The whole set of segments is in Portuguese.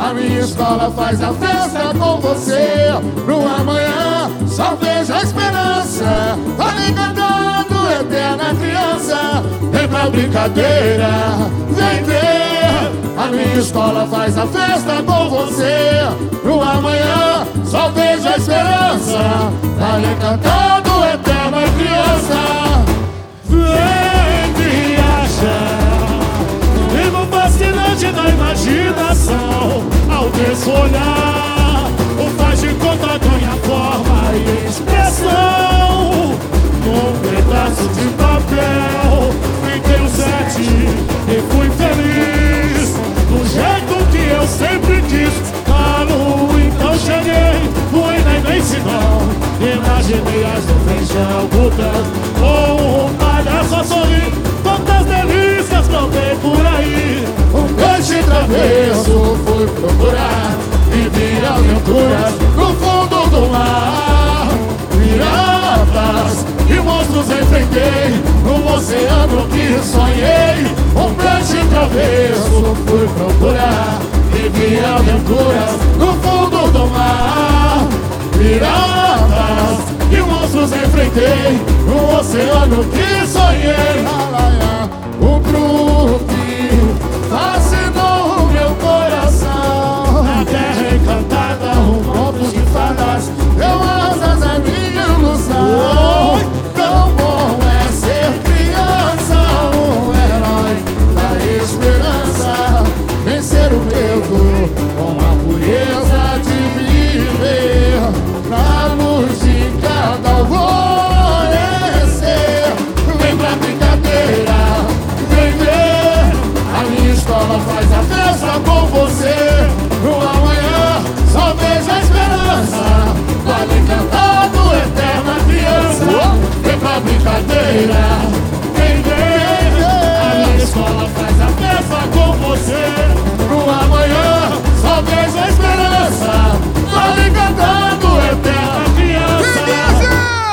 A minha escola faz a festa com você. No amanhã só vejo a esperança. Falei cantando, eterna criança. Vem pra brincadeira, vem ver. A minha escola faz a festa com você. No amanhã só vejo a esperança. Falei cantando, eterna criança. Vem viajar, livro fascinante da imaginação. Ao ver seu olhar, o faz de conta ganha forma e expressão. Num pedaço de papel, fiquei o 7 e fui feliz. Do jeito que eu sempre quis. Na lua então cheguei, fui na imensidão. Imaginei as nuvens de algodão, com um palhaço a sorrir. Quantas delícias provei por aí. Um peixe travesso fui procurar e vi aventuras no fundo do mar. Piratas e monstros enfrentei no oceano que sonhei. Um peixe travesso fui procurar e vi aventuras no fundo do mar. Piratas e monstros enfrentei no oceano que sonhei. Um truque fascinou o meu coração. Na terra encantada, Um conto de fadas deu asas à minha ilusão. Tão bom é ser criança, um herói da esperança. Vencer o medo com a pureza de viver na luz de cada alvorecer. Vem pra brincadeira, vem ver. A minha escola faz a festa com você. No amanhã só vejo a esperança. Vale cantado, eterna criança. Vem pra brincadeira, vem ver. a minha escola faz a festa com você. No amanhã só vejo a esperança. Vale cantado, eterna criança.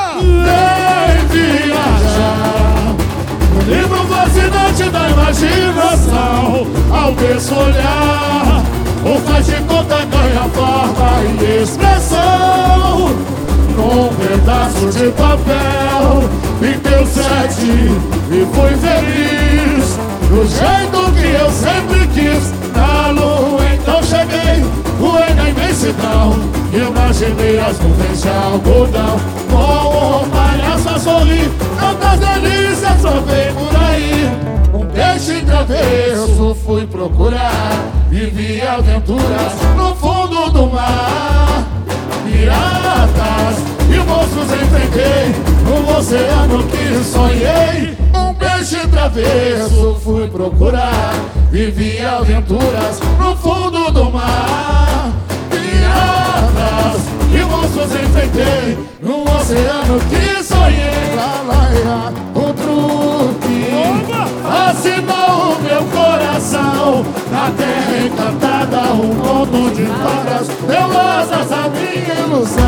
Vem viajar, livro fascinante da imaginação. Ao ver seu olhar, o faz de conta ganha forma e expressão. Num pedaço de papel, pintei o 7 e fui feliz. Do jeito que eu sempre quis. Na lua então cheguei, voei na imensidão. Imaginei as nuvens de algodão, com um palhaço a sorrir. Tantas delícias provei por aí. Um peixe travesso fui procurar e vi aventuras no fundo do mar. Piratas e monstros enfrentei no oceano que sonhei. Um peixe travesso fui procurar e vi aventuras no fundo do mar. Piratas e monstros enfrentei no oceano que sonhei. Um truque fascinou o meu coração. Na terra encantada, um mundo de fadas deu asas à minha ilusão.